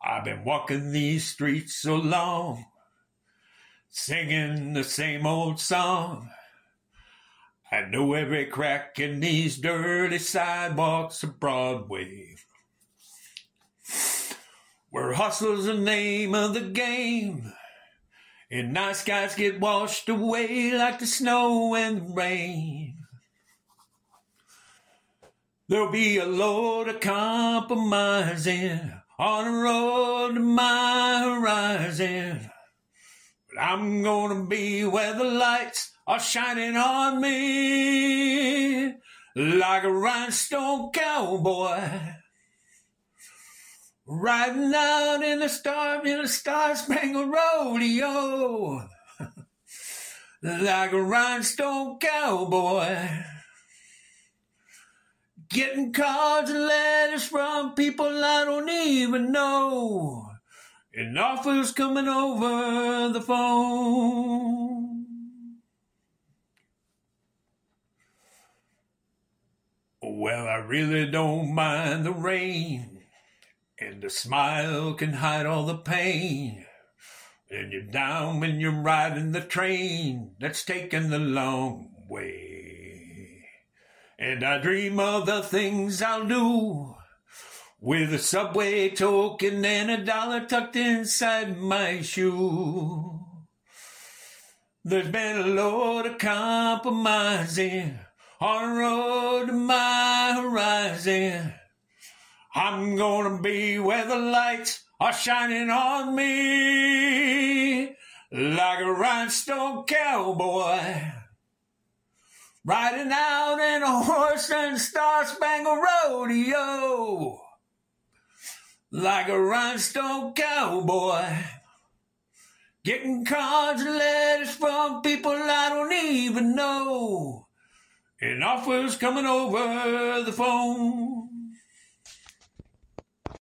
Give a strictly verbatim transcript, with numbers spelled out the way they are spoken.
I've been walking these streets so long, singing the same old song. I know every crack in these dirty sidewalks of Broadway, where hustle's the name of the game, and nice guys get washed away like the snow and the rain. There'll be a load of compromising on the road to my horizon, but I'm gonna be where the lights are shining on me like a rhinestone cowboy, riding out in the star in a star-spangled rodeo like a rhinestone cowboy, getting cards and letters from people I don't even know, and offers coming over the phone. Well, I really don't mind the rain, and the smile can hide all the pain, and you're down when you're riding the train that's taking the long way. And I dream of the things I'll do with a subway token and a dollar tucked inside my shoe. There's been a load of compromising on the road to my horizon. I'm gonna be where the lights are shining on me like a rhinestone cowboy, riding out in a horse and star-spangled rodeo like a rhinestone cowboy, getting cards and letters from people I don't even know, and offers coming over the phone.